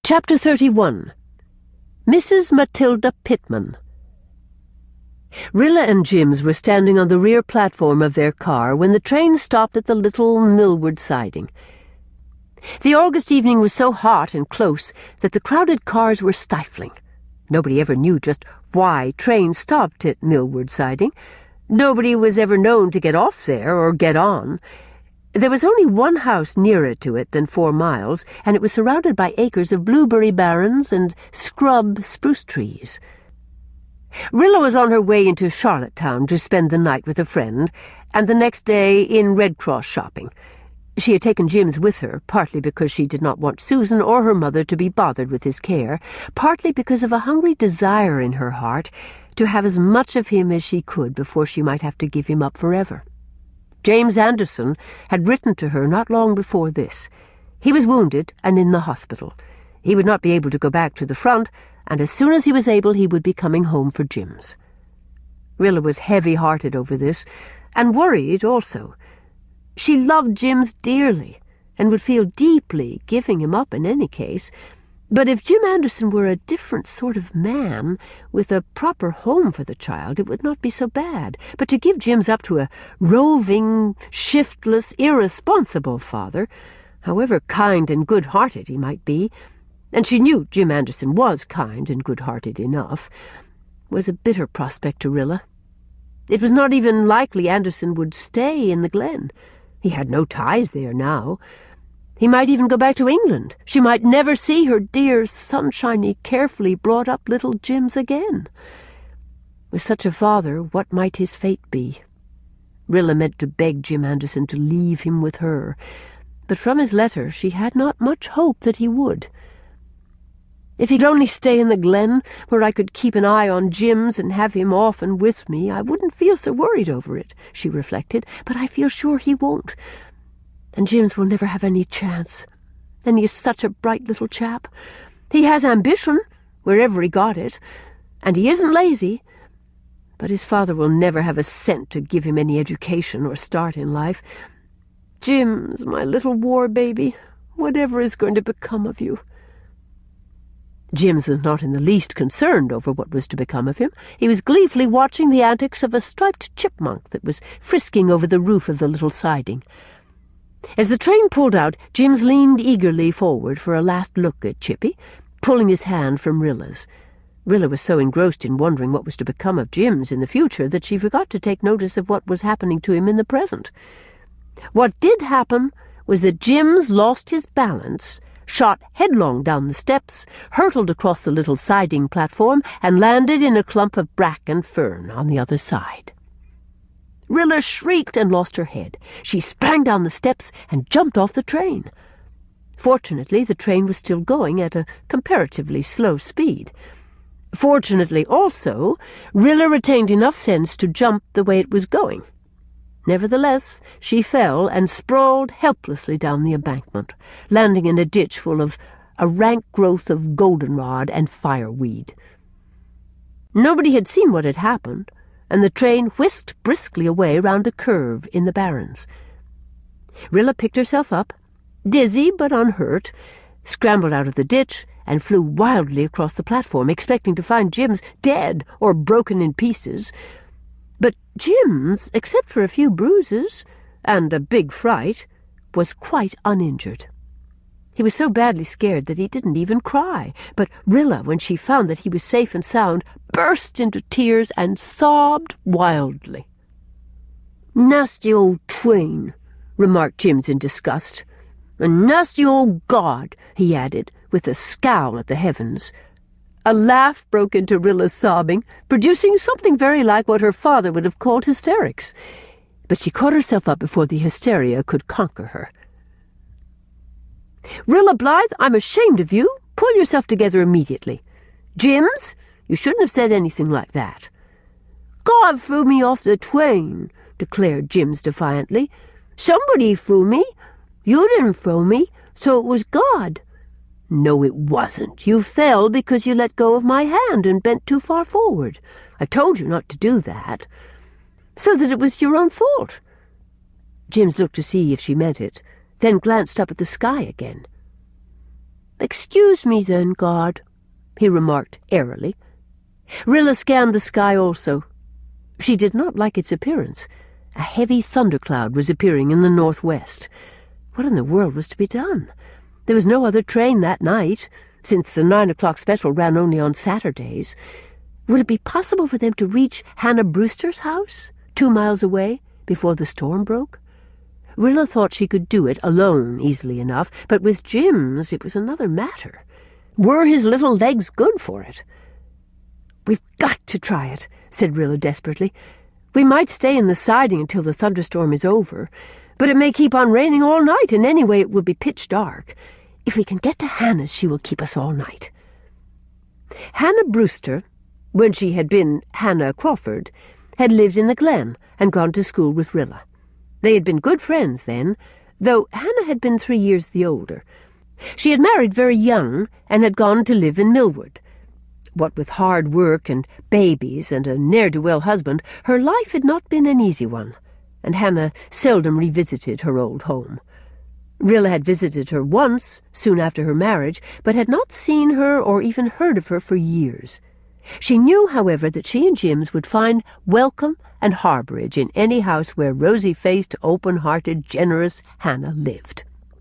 Chapter 31. Mrs. Matilda Pittman. Rilla and Jims were standing on the rear platform of their car when the train stopped at the little Millward siding. The August evening was so hot and close that the crowded cars were stifling. Nobody ever knew just why trains stopped at Millward siding. Nobody was ever known to get off there or get on. There was only one house nearer to it than 4 miles, and it was surrounded by acres of blueberry barrens and scrub spruce trees. Rilla was on her way into Charlottetown to spend the night with a friend, and the next day in Red Cross shopping. She had taken Jims with her, partly because she did not want Susan or her mother to be bothered with his care, partly because of a hungry desire in her heart to have as much of him as she could before she might have to give him up forever. James Anderson had written to her not long before this. He was wounded and in the hospital. He would not be able to go back to the front, and as soon as he was able he would be coming home for Jims. Rilla was heavy-hearted over this, and worried also. She loved Jims dearly, and would feel deeply giving him up in any case. But if Jim Anderson were a different sort of man, with a proper home for the child, it would not be so bad. But to give Jims up to a roving, shiftless, irresponsible father, however kind and good-hearted he might be, and she knew Jim Anderson was kind and good-hearted enough, was a bitter prospect to Rilla. It was not even likely Anderson would stay in the Glen. He had no ties there now. He might even go back to England. She might never see her dear, sunshiny, carefully brought-up little Jims again. With such a father, what might his fate be? Rilla meant to beg Jim Anderson to leave him with her, but from his letter she had not much hope that he would. If he'd only stay in the Glen, where I could keep an eye on Jims and have him often with me, I wouldn't feel so worried over it, she reflected, but I feel sure he won't. And Jims will never have any chance. And he is such a bright little chap. He has ambition, wherever he got it, and he isn't lazy. But his father will never have a cent to give him any education or start in life. Jims, my little war baby, whatever is going to become of you? Jims was not in the least concerned over what was to become of him. He was gleefully watching the antics of a striped chipmunk that was frisking over the roof of the little siding. As the train pulled out, Jims leaned eagerly forward for a last look at Chippy, pulling his hand from Rilla's. Rilla was so engrossed in wondering what was to become of Jims in the future that she forgot to take notice of what was happening to him in the present. What did happen was that Jims lost his balance, shot headlong down the steps, hurtled across the little siding platform, and landed in a clump of bracken fern on the other side. Rilla shrieked and lost her head. She sprang down the steps and jumped off the train. Fortunately, the train was still going at a comparatively slow speed. Fortunately, also, Rilla retained enough sense to jump the way it was going. Nevertheless, she fell and sprawled helplessly down the embankment, landing in a ditch full of a rank growth of goldenrod and fireweed. Nobody had seen what had happened, and the train whisked briskly away round a curve in the barrens. Rilla picked herself up, dizzy but unhurt, scrambled out of the ditch, and flew wildly across the platform, expecting to find Jims dead or broken in pieces. But Jims, except for a few bruises and a big fright, was quite uninjured. He was so badly scared that he didn't even cry, but Rilla, when she found that he was safe and sound, burst into tears and sobbed wildly. "Nasty old train," remarked Jims in disgust. "A nasty old god," he added, with a scowl at the heavens. A laugh broke into Rilla's sobbing, producing something very like what her father would have called hysterics. But she caught herself up before the hysteria could conquer her. "Rilla Blythe, I'm ashamed of you. Pull yourself together immediately. Jims, you shouldn't have said anything like that." "God threw me off the train," declared Jims defiantly. "Somebody threw me. You didn't throw me, so it was God." "No, it wasn't. You fell because you let go of my hand and bent too far forward. I told you not to do that." "So that it was your own fault." Jims looked to see if she meant it, then glanced up at the sky again. "Excuse me then, God," he remarked airily. Rilla scanned the sky also. She did not like its appearance. A heavy thundercloud was appearing in the northwest. What in the world was to be done? There was no other train that night, since the 9 o'clock special ran only on Saturdays. Would it be possible for them to reach Hannah Brewster's house, 2 miles away, before the storm broke? Rilla thought she could do it alone easily enough, but with Jims it was another matter. Were his little legs good for it? "We've got to try it," said Rilla desperately. "We might stay in the siding until the thunderstorm is over, but it may keep on raining all night, and anyway it will be pitch dark. If we can get to Hannah's, she will keep us all night." Hannah Brewster, when she had been Hannah Crawford, had lived in the Glen and gone to school with Rilla. They had been good friends then, though Hannah had been 3 years the older. She had married very young and had gone to live in Millwood. What with hard work and babies and a ne'er-do-well husband, her life had not been an easy one, and Hannah seldom revisited her old home. Rilla had visited her once, soon after her marriage, but had not seen her or even heard of her for years. She knew, however, that she and Jims would find welcome and harbourage in any house where rosy-faced, open-hearted, generous Hannah lived.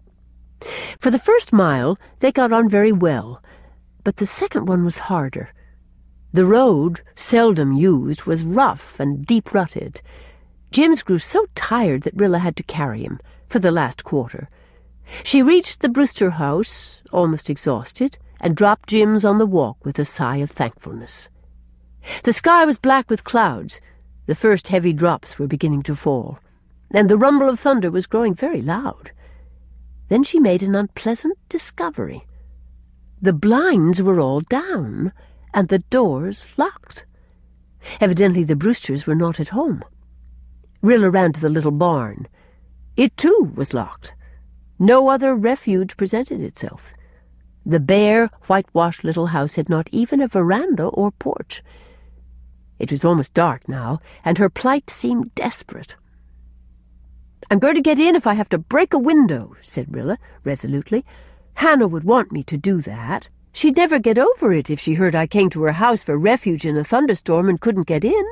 For the first mile they got on very well, but the second one was harder. The road, seldom used, was rough and deep-rutted. Jims grew so tired that Rilla had to carry him for the last quarter. She reached the Brewster house, almost exhausted, and dropped Jims on the walk with a sigh of thankfulness. The sky was black with clouds. The first heavy drops were beginning to fall, and the rumble of thunder was growing very loud. Then she made an unpleasant discovery. The blinds were all down, and the doors locked. Evidently the Brewsters were not at home. Rilla ran to the little barn. It, too, was locked. No other refuge presented itself. The bare, whitewashed little house had not even a veranda or porch. It was almost dark now, and her plight seemed desperate. "I'm going to get in if I have to break a window," said Rilla resolutely. "Hannah would want me to do that. She'd never get over it if she heard I came to her house for refuge in a thunderstorm and couldn't get in."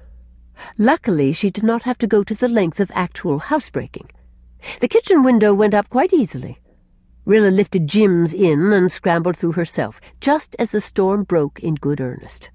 Luckily, she did not have to go to the length of actual housebreaking. The kitchen window went up quite easily. Rilla lifted Jims in and scrambled through herself, just as the storm broke in good earnest.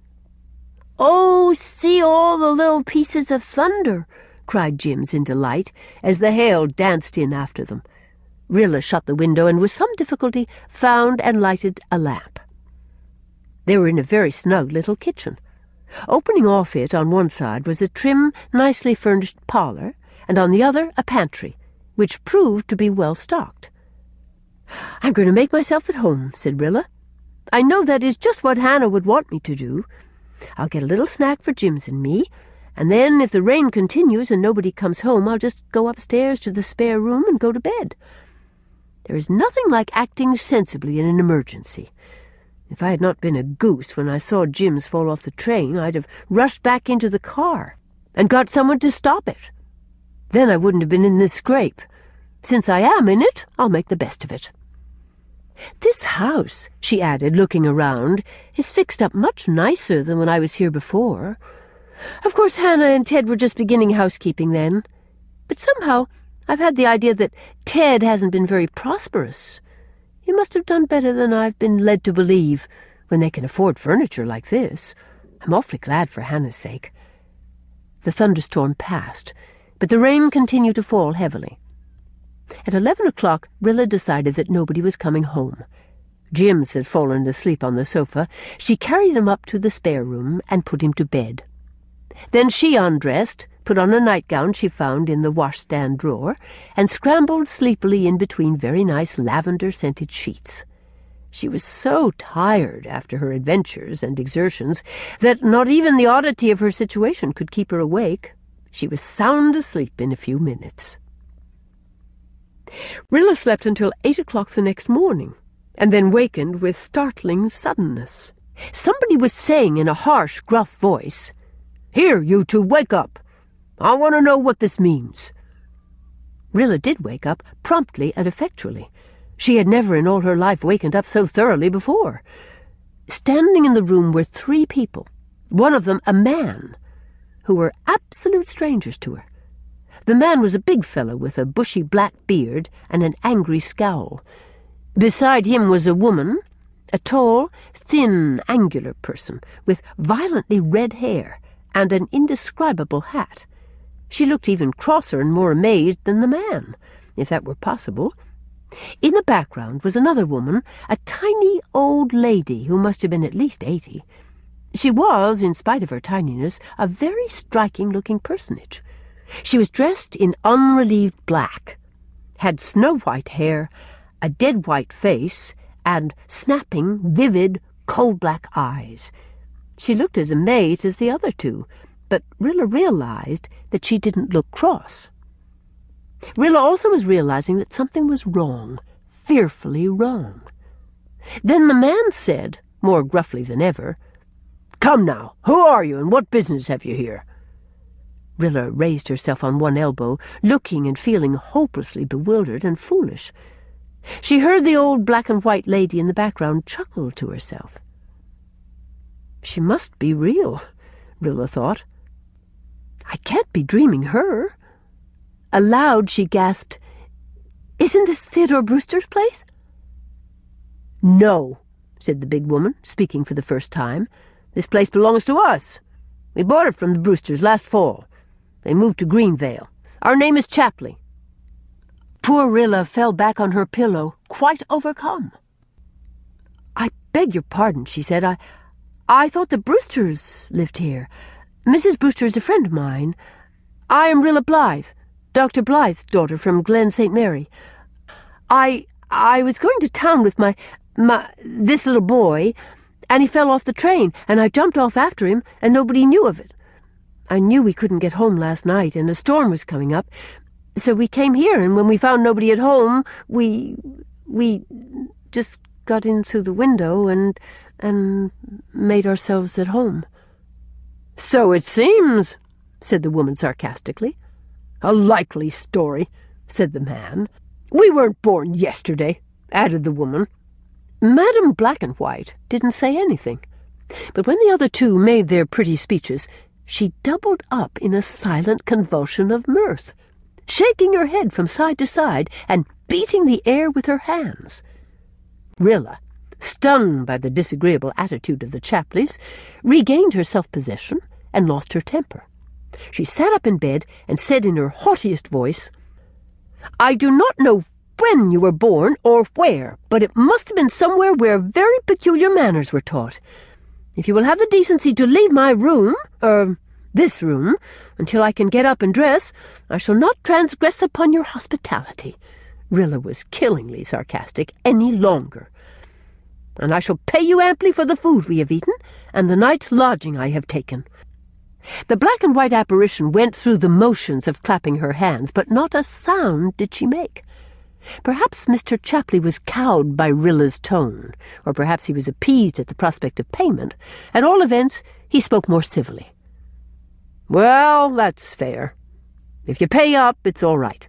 "Oh, see all the little pieces of thunder!" cried Jims in delight, as the hail danced in after them. Rilla shut the window and with some difficulty found and lighted a lamp. They were in a very snug little kitchen. Opening off it on one side was a trim, nicely furnished parlour, and on the other a pantry, which proved to be well stocked. "I'm going to make myself at home," said Rilla. "I know that is just what Hannah would want me to do. I'll get a little snack for Jims and me, and then if the rain continues and nobody comes home, I'll just go upstairs to the spare room and go to bed. There is nothing like acting sensibly in an emergency. If I had not been a goose when I saw Jims fall off the train, I'd have rushed back into the car and got someone to stop it. Then I wouldn't have been in this scrape. Since I am in it, I'll make the best of it. This house," she added, looking around, "is fixed up much nicer than when I was here before. Of course, Hannah and Ted were just beginning housekeeping then, but somehow I've had the idea that Ted hasn't been very prosperous. He must have done better than I've been led to believe, when they can afford furniture like this. I'm awfully glad for Hannah's sake." The thunderstorm passed, but the rain continued to fall heavily. At 11 o'clock, Rilla decided that nobody was coming home. Jims had fallen asleep on the sofa. She carried him up to the spare room and put him to bed. Then she undressed, put on a nightgown she found in the washstand drawer, and scrambled sleepily in between very nice lavender-scented sheets. She was so tired after her adventures and exertions that not even the oddity of her situation could keep her awake. She was sound asleep in a few minutes. Rilla slept until 8 o'clock the next morning, and then wakened with startling suddenness. Somebody was saying in a harsh, gruff voice, "Here, you two, wake up! I want to know what this means." Rilla did wake up, promptly and effectually. She had never in all her life wakened up so thoroughly before. Standing in the room were 3 people, one of them a man, who were absolute strangers to her. The man was a big fellow with a bushy black beard and an angry scowl. Beside him was a woman, a tall, thin, angular person with violently red hair and an indescribable hat. She looked even crosser and more amazed than the man, if that were possible. In the background was another woman, a tiny old lady who must have been at least 80. She was, in spite of her tininess, a very striking-looking personage. She was dressed in unrelieved black, had snow-white hair, a dead-white face, and snapping, vivid, coal-black eyes. She looked as amazed as the other 2, but Rilla realized that she didn't look cross. Rilla also was realizing that something was wrong, fearfully wrong. Then the man said, more gruffly than ever, "Come now, who are you and what business have you here?" Rilla raised herself on one elbow, looking and feeling hopelessly bewildered and foolish. She heard the old black-and-white lady in the background chuckle to herself. She must be real, Rilla thought. I can't be dreaming her. Aloud she gasped, "Isn't this Theodore Brewster's place?" "No," said the big woman, speaking for the first time. "This place belongs to us. We bought it from the Brewsters last fall. They moved to Greenvale. Our name is Chapley." Poor Rilla fell back on her pillow, quite overcome. "I beg your pardon," she said. I thought the Brewsters lived here. Mrs. Brewster is a friend of mine. I am Rilla Blythe, Dr. Blythe's daughter from Glen St. Mary. I was going to town with this little boy, and he fell off the train, and I jumped off after him, and nobody knew of it. I knew we couldn't get home last night, and a storm was coming up, so we came here, and when we found nobody at home, we just got in through the window and made ourselves at home." "So it seems," said the woman sarcastically. "A likely story," said the man. "We weren't born yesterday," added the woman. Madame Black-and-White didn't say anything, but when the other 2 made their pretty speeches, she doubled up in a silent convulsion of mirth, shaking her head from side to side and beating the air with her hands. Rilla, stung by the disagreeable attitude of the Chapleys, regained her self-possession and lost her temper. She sat up in bed and said in her haughtiest voice, "I do not know when you were born or where, but it must have been somewhere where very peculiar manners were taught. If you will have the decency to leave my room, this room, until I can get up and dress, I shall not transgress upon your hospitality." Rilla was killingly sarcastic any longer. "And I shall pay you amply for the food we have eaten and the night's lodging I have taken." The black-and-white apparition went through the motions of clapping her hands, but not a sound did she make. Perhaps Mr. Chapley was cowed by Rilla's tone, or perhaps he was appeased at the prospect of payment. At all events, he spoke more civilly. "Well, that's fair. If you pay up, it's all right."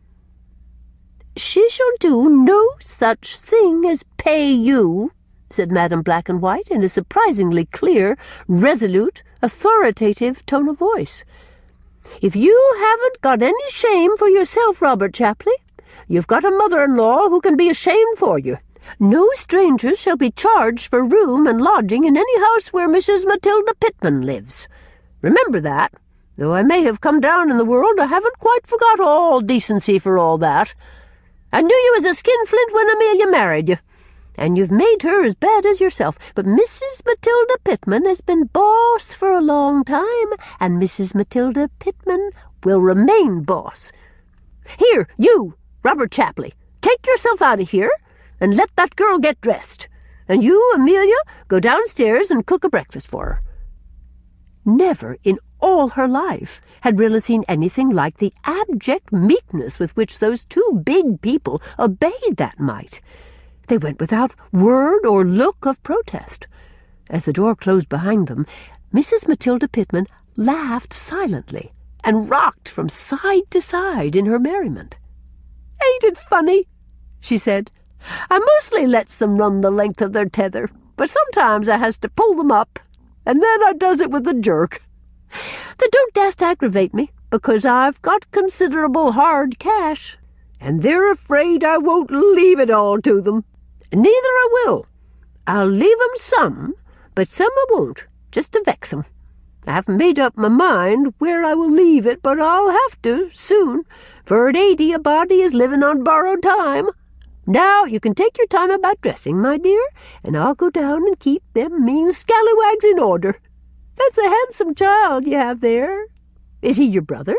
"She shall do no such thing as pay you," said Madame Black-and-White in a surprisingly clear, resolute, authoritative tone of voice. "If you haven't got any shame for yourself, Robert Chapley, you've got a mother-in-law who can be ashamed for you. No stranger shall be charged for room and lodging in any house where Mrs. Matilda Pittman lives. Remember that. Though I may have come down in the world, I haven't quite forgot all decency for all that. I knew you as a skinflint when Amelia married you, and you've made her as bad as yourself. But Mrs. Matilda Pittman has been boss for a long time, and Mrs. Matilda Pittman will remain boss. Here, you, Robert Chapley, take yourself out of here, and let that girl get dressed. And you, Amelia, go downstairs and cook a breakfast for her." Never in all her life had Rilla seen anything like the abject meekness with which those 2 big people obeyed that might. They went without word or look of protest. As the door closed behind them, Mrs. Matilda Pittman laughed silently and rocked from side to side in her merriment. "Ain't it funny?" she said. I mostly lets them run the length of their tether, but sometimes I has to pull them up, and then I does it with a jerk. They don't dast aggravate me, because I've got considerable hard cash, and they're afraid I won't leave it all to them. Neither I will. I'll leave 'em some, but some I won't, just to vex 'em. I haven't made up my mind where I will leave it, but I'll have to, soon, for at 80 a body is living on borrowed time. Now you can take your time about dressing, my dear, and I'll go down and keep them mean scallywags in order. That's a handsome child you have there. Is he your brother?"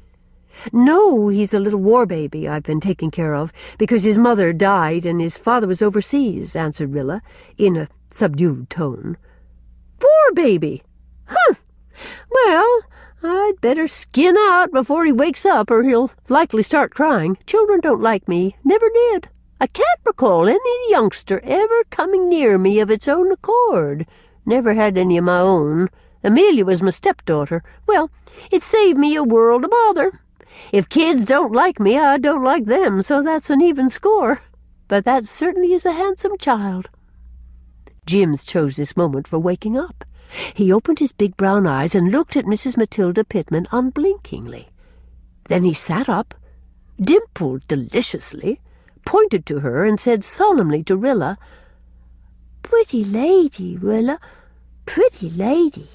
"No, he's a little war baby I've been taking care of, because his mother died and his father was overseas," answered Rilla, in a subdued tone. "War baby? Huh! Well, I'd better skin out before he wakes up, or he'll likely start crying. Children don't like me, never did. I can't recall any youngster ever coming near me of its own accord. Never had any of my own. Amelia was my stepdaughter. Well, it saved me a world of bother. If kids don't like me, I don't like them, so that's an even score. But that certainly is a handsome child." Jims chose this moment for waking up. He opened his big brown eyes and looked at Mrs. Matilda Pittman unblinkingly. Then he sat up, dimpled deliciously, pointed to her, and said solemnly to Rilla, "Pretty lady, Rilla, pretty lady."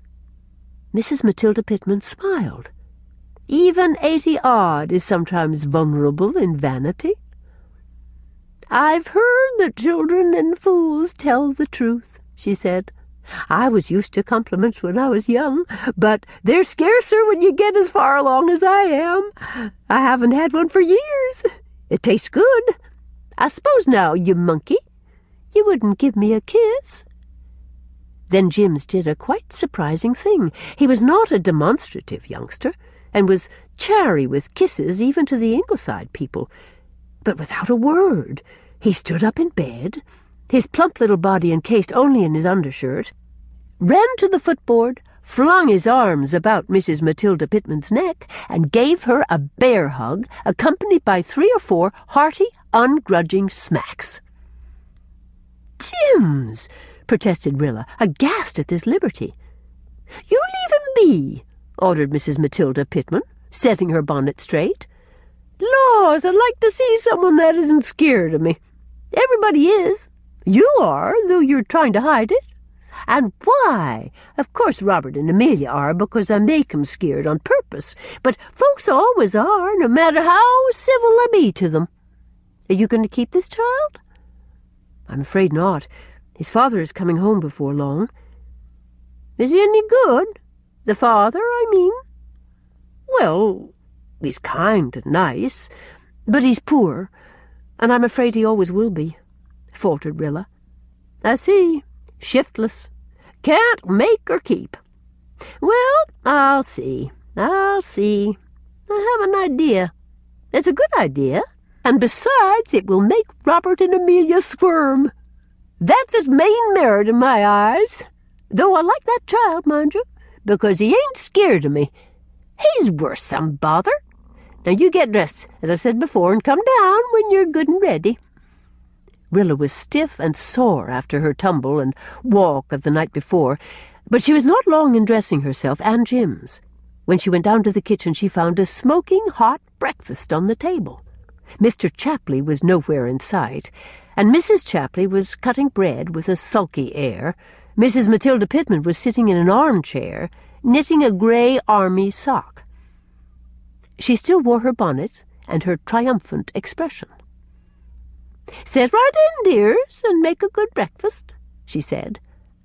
Mrs. Matilda Pittman smiled. Even 80-odd is sometimes vulnerable in vanity. "I've heard that children and fools tell the truth," she said. "I was used to compliments when I was young, but they're scarcer when you get as far along as I am. I haven't had one for years. It tastes good. I suppose now, you monkey, you wouldn't give me a kiss?" Then Jims did a quite surprising thing. He was not a demonstrative youngster, and was chary with kisses even to the Ingleside people. But without a word, he stood up in bed, his plump little body encased only in his undershirt, ran to the footboard, flung his arms about Mrs. Matilda Pittman's neck, and gave her a bear hug, accompanied by 3 or 4 hearty, ungrudging smacks. "Jims," protested Rilla, aghast at this liberty. "You leave him be," ordered Mrs. Matilda Pittman, setting her bonnet straight. "Laws, I'd like to see someone that isn't scared of me. Everybody is. You are, though you're trying to hide it. And why? Of course Robert and Amelia are, because I make 'em scared on purpose. But folks always are, no matter how civil I be to them. Are you going to keep this child?" "I'm afraid not. His father is coming home before long." "Is he any good? The father, I mean?" "Well, he's kind and nice, but he's poor, and I'm afraid he always will be," faltered Rilla. "I see. Shiftless. Can't make or keep. Well, I'll see. I have an idea. It's a good idea, and besides, it will make Robert and Amelia squirm. That's his main merit in my eyes. Though I like that child, mind you, because he ain't scared of me. He's worth some bother. Now you get dressed, as I said before, and come down when you're good and ready." Rilla was stiff and sore after her tumble and walk of the night before, but she was not long in dressing herself and Jims. When she went down to the kitchen, she found a smoking hot breakfast on the table. Mr. Chapley was nowhere in sight, and Mrs. Chapley was cutting bread with a sulky air. Mrs. Matilda Pittman was sitting in an armchair, knitting a grey army sock. She still wore her bonnet and her triumphant expression. "Sit right in, dears, and make a good breakfast," she said.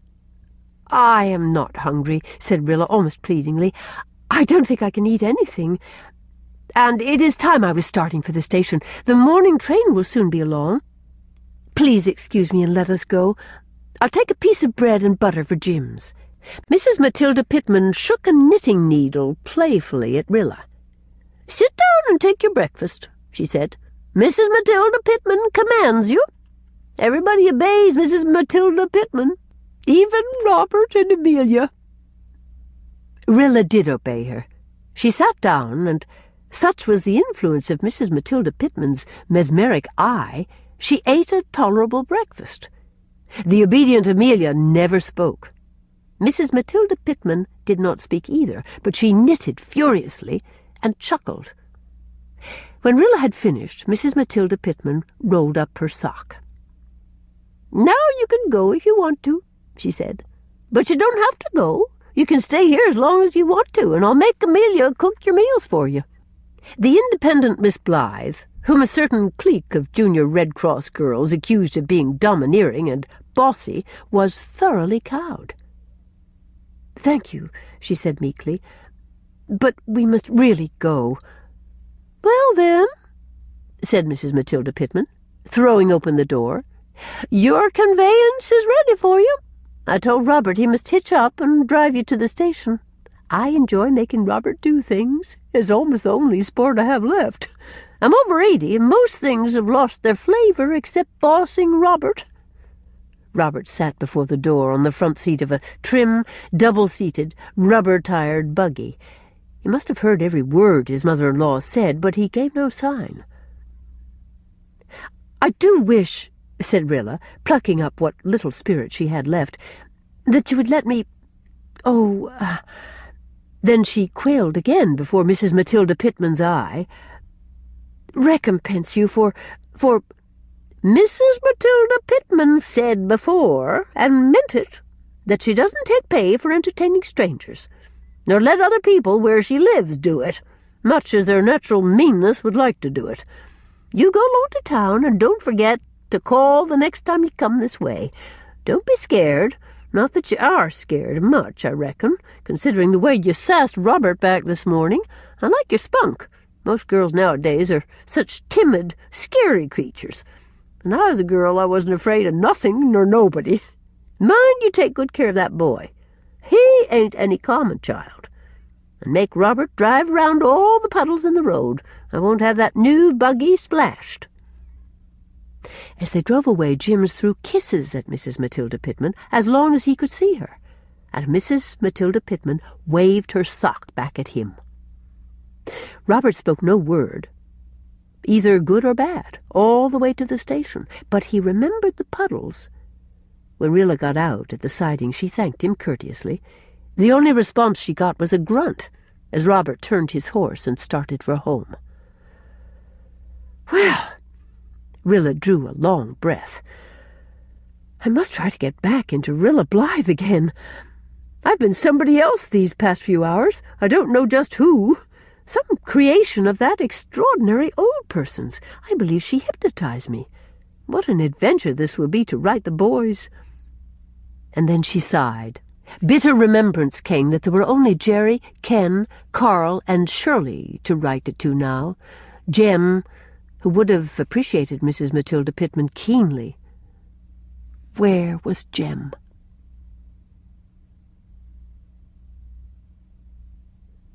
"I am not hungry," said Rilla almost pleadingly. "I don't think I can eat anything. And it is time I was starting for the station. The morning train will soon be along. Please excuse me and let us go. I'll take a piece of bread and butter for Jims." Mrs. Matilda Pittman shook a knitting needle playfully at Rilla. "Sit down and take your breakfast," she said. "Mrs. Matilda Pittman commands you. Everybody obeys Mrs. Matilda Pittman, even Robert and Amelia." Rilla did obey her. She sat down, and such was the influence of Mrs. Matilda Pittman's mesmeric eye She ate a tolerable breakfast. The obedient Amelia never spoke. Mrs. Matilda Pittman did not speak either, but she knitted furiously and chuckled. When Rilla had finished, Mrs. Matilda Pittman rolled up her sock. "Now you can go if you want to," she said. "But you don't have to go. You can stay here as long as you want to, and I'll make Amelia cook your meals for you." The independent Miss Blythe, whom a certain clique of junior Red Cross girls accused of being domineering and bossy, was thoroughly cowed. "Thank you," she said meekly, "but we must really go." "Well, then," said Mrs. Matilda Pittman, throwing open the door, "your conveyance is ready for you. I told Robert he must hitch up and drive you to the station. I enjoy making Robert do things. It's almost the only sport I have left. I'm over 80, and most things have lost their flavour except bossing Robert." Robert sat before the door on the front seat of a trim, double-seated, rubber-tired buggy. He must have heard every word his mother-in-law said, but he gave no sign. "I do wish," said Rilla, plucking up what little spirit she had left, "that you would let me— Then she quailed again before Mrs. Matilda Pittman's eye. "Recompense you for— Mrs. Matilda Pittman said before, and meant it, that she doesn't take pay for entertaining strangers, nor let other people where she lives do it, much as their natural meanness would like to do it. You go along to town, and don't forget to call the next time you come this way. Don't be scared. Not that you are scared much, I reckon, considering the way you sassed Robert back this morning. I like your spunk. Most girls nowadays are such timid, scary creatures. When I was a girl, I wasn't afraid of nothing nor nobody. Mind you take good care of that boy. He ain't any common child. And make Robert drive round all the puddles in the road. I won't have that new buggy splashed." As they drove away, Jims threw kisses at Mrs. Matilda Pittman as long as he could see her, and Mrs. Matilda Pittman waved her sock back at him. Robert spoke no word, either good or bad, all the way to the station, but he remembered the puddles. When Rilla got out at the siding, she thanked him courteously. The only response she got was a grunt as Robert turned his horse and started for home. "Well," Rilla drew a long breath, "I must try to get back into Rilla Blythe again. I've been somebody else these past few hours. I don't know just who. Some creation of that extraordinary old person's. I believe she hypnotized me. What an adventure this will be to write the boys." And then she sighed. Bitter remembrance came that there were only Jerry, Ken, Carl, and Shirley to write it to now. Jem, who would have appreciated Mrs. Matilda Pittman keenly. Where was Jem?